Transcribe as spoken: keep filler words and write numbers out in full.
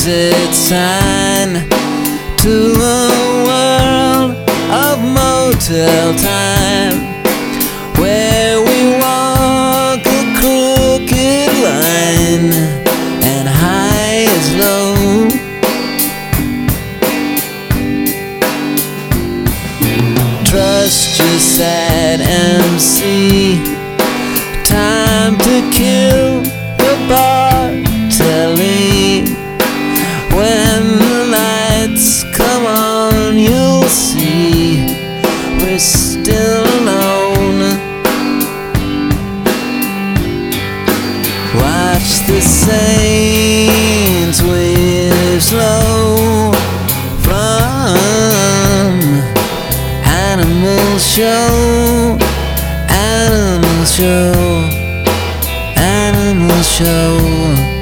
exit sign to a world of motel time, where we walk a crooked line and high is low. Trust your sad M C, time to kill the bar telly. When the lights come on, you'll see we're still alone. Watch the saints wave slow from Animal Show, Animal Show, Animal Show.